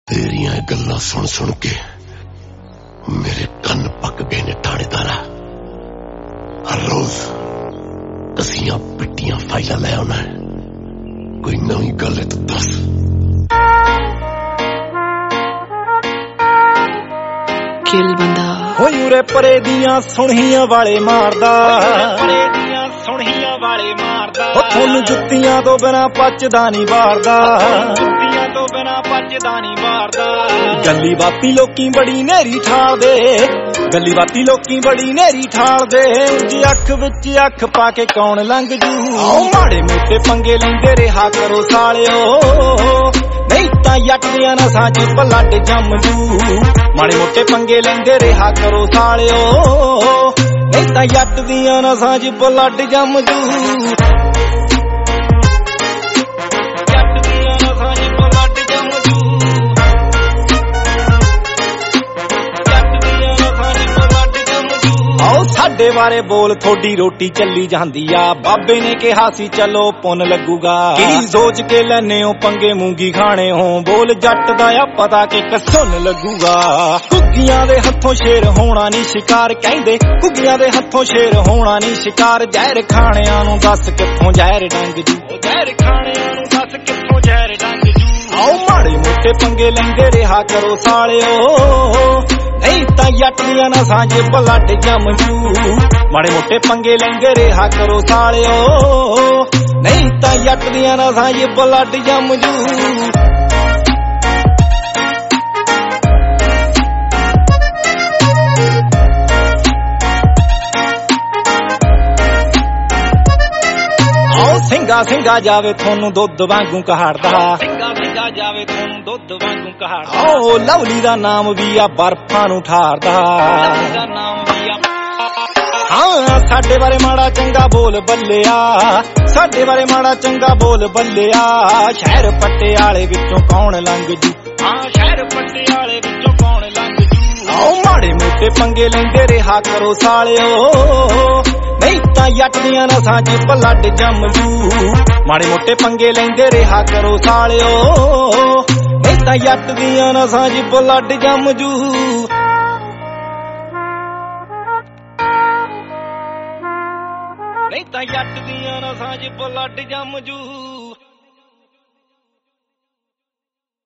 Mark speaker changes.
Speaker 1: तेरिया गल्लां सुन सुन के मेरे कन्न पक गए ने थानेदारा। हर रोज दसियां पिट्टियां फाइलां लै आना है, कोई नवी गल है तो दस।
Speaker 2: किल बंदा
Speaker 3: होई उरे परे दियां सुणहियां वाले मारदा, ओ थोनू जुत्तियां तो बिना पचदा नहीं वारदा, गली बाती लोकी बड़ी नेरी ठाल दे, गली बाती लोकी बड़ी नेरी ठाल दे। उंजी अख विच अख पाके कौन लंघ जू, माड़े मोटे पंगे लैंदे रहा करो सालिओ, नहीं तां जट दियां नसां च ब्लड जम जू। माड़े मोटे पंगे लैंदे रहा करो सालिओ, नहीं तां जट दियां नसां च ब्लड जम जू। साडे बारे बोल थोड़ी रोटी चली जांदी आ, बाबे ने कहा सी चलो पुन लगूगा। की सोच के लैने हो पंगे मूंगी खाने हो, बोल जट दा आ पता के कसुन लगूगा। घुग्गियां दे हत्थों शेर होना नहीं शिकार कहंदे, घुग्गियां दे हत्थों शेर होना नहीं शिकार। जहर खाणियां नूं दस कित्थों जहर डंग जू, जहर खाणियां नूं दस कित्थों जहर डंग जू। आओ माड़े मोटे पंगे लैंदे रहा करो सालिओ, नहीं तां जट दियां नसां च ब्लड जम जू। माड़े मोटे पंगे लैंदे रहा करो सालिओ, नहीं तां जट दियां नसां च ब्लड जम जू। आओ सिंगा सिंगा जावे थोनू दुध वांगू कहाड़दा, जावे थोनू दुध वांगू कहाड़दा। ओ लवली दा नाम भी आ बर्फां नूं ठारदा, हाँ साडे बारे माड़ा चंगा बोल बल्लिया, साडे बारे माड़ा चंगा बोल बल्लिया। शहर पटियाले विचों कौन लंघ जू, हाँ शहर पटियाले विचों कौन लंघ जू। आओ माड़े मोटे पंगे लैंदे रहा करो सालिओ, नहीं तां जट दियां नसां च ब्लड जम जू। माड़े मोटे पंगे लैंदे रहा करो सालिओ, नहीं तां जट दियां नसां च ब्लड जम जू। नहीं तां जट दियां नसां च ब्लड जम जू।